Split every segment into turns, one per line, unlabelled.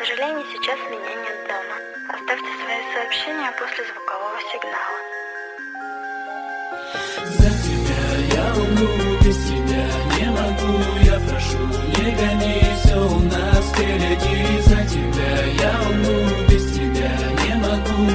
сожалению, сейчас меня нет дома. Оставьте свои сообщения после звукового сигнала.
За тебя я умру, без тебя не могу. Я прошу, не гони, все у нас впереди. За тебя я умру, без тебя не могу.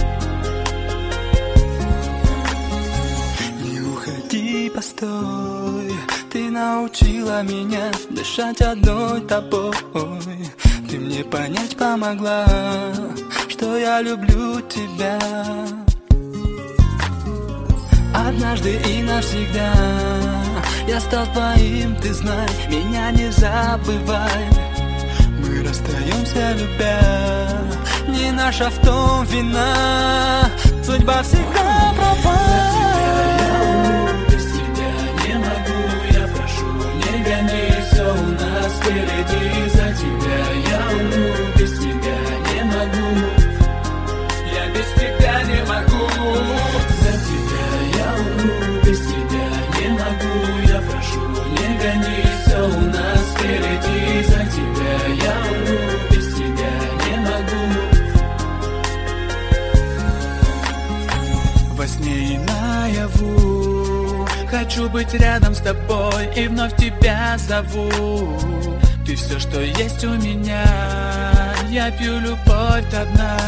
Не уходи, постой. Ты научила меня дышать одной тобой. Ты мне понять помогла, что я люблю тебя. Однажды и навсегда я стал твоим, ты знай, меня не забывай. Мы расстаемся, любя, не наша в том вина. Судьба всегда права.
Без тебя не могу, я прошу, не гони, все у нас впереди. За тебя я умру, без тебя не могу. Я без тебя не могу. За тебя я умру, без тебя не могу. Я прошу, не гони, все у нас впереди. За тебя я умру, без тебя не могу.
Во сне и наяву хочу быть рядом с тобой и вновь тебя зову. Ты все, что есть у меня, я пью любовь до дна.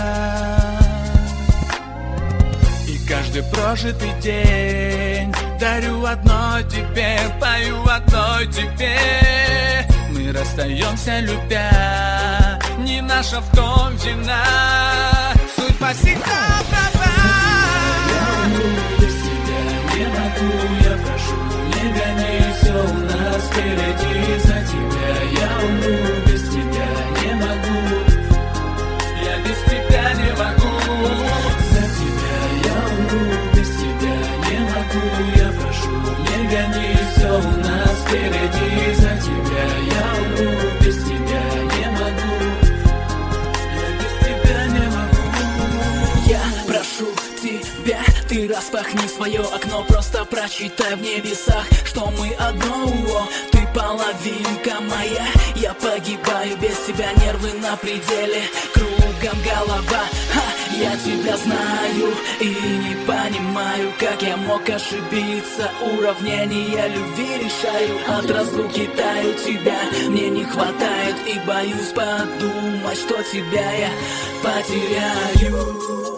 И каждый прожитый день дарю одной тебе, пою одной тебе. Мы расстаемся, любя, не наша в том вина. Судьба всегда права.
Без тебя не могу, я прошу, не гони, все у нас впереди. За тебя я умру, без тебя не могу. Я без тебя не могу. За тебя я умру, без тебя не могу. Я прошу, не гони, все у нас впереди. За тебя я умру, без тебя не могу. Я без тебя не могу.
Я прошу тебя, ты распахни свое окно, просто прочитай в небесах, что мы одно. Ты половинка моя, я погибаю без тебя, нервы на пределе, кругом голова. Я тебя знаю и не понимаю, как я мог ошибиться. Уравнения любви решаю, от разлуки таю, тебя мне не хватает. И боюсь подумать, что тебя я потеряю.